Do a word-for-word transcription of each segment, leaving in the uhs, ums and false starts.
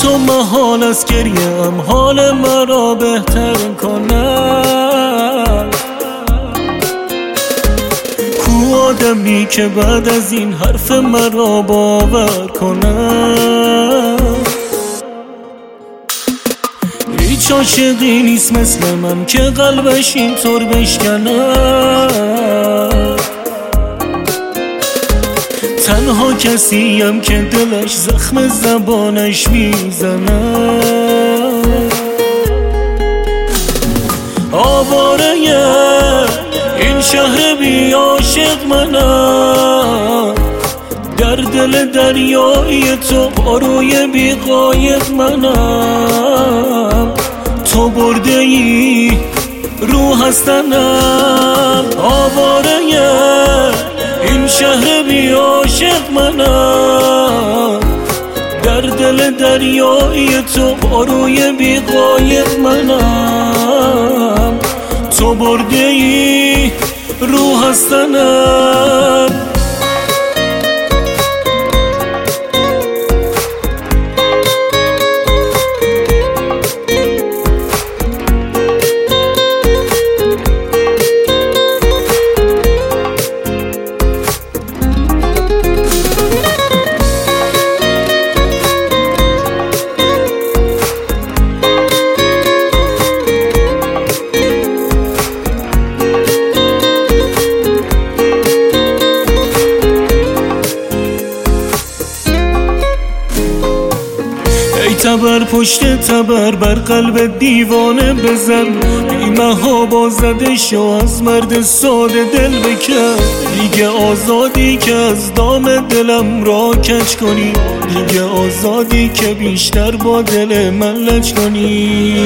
تو محال از گریم حال مرا بهتر کنم. کو آدمی که بعد از این حرف مرا باور کنم؟ هیچ عاشقی نیست مثل من که قلبش اینطور بشکنم. تنها کسیم که دلش زخم زبانش میزنه. آواره این شهر بی عاشق منم، در دل دریای تو پاروی بی قایق منم. تو برده ای روح از تنم. آواره این شهر بی عاشق منم، در دل دریای تو پاروی بی قایق منم. تو برده ای روح از تنم. تبر پشت تبر بر قلب دیوانه بزن، بیمه با زده شو از مرد ساده دل بکن. دیگه آزادی که از دام دلم را کج کنی، دیگه آزادی که بیشتر با دل من لج کنی.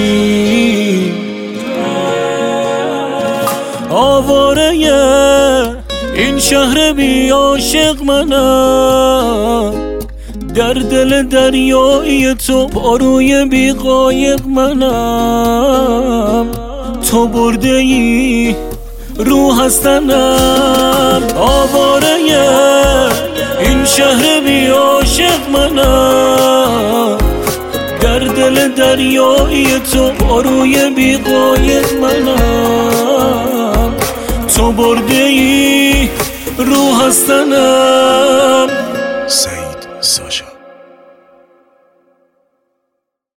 آواره این شهر بی عاشق منم، در دل دریای تو پاروی بی قایق منم. تو برده ای روح از تنم. آواره این شهر بی عاشق منم، در دل دریای تو پاروی بی قایق منم. تو برده ای روح از تنم. سعید ساشا.